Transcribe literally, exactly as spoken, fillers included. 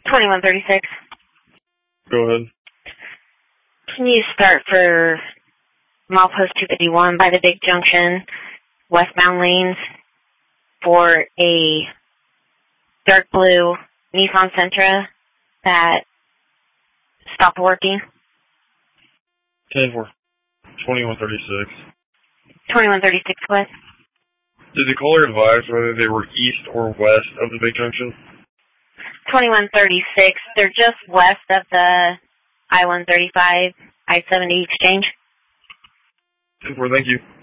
twenty-one thirty-six. Go ahead. Can you start for milepost two fifty-one by the big junction, westbound lanes, for a dark blue Nissan Sentra that stopped working? ten four. twenty-one thirty-six. twenty-one thirty-six, what? Did the caller advise whether they were east or west of the big junction? twenty-one thirty-six. They're just west of the I one thirty-five, I seventy exchange. ten four, thank you.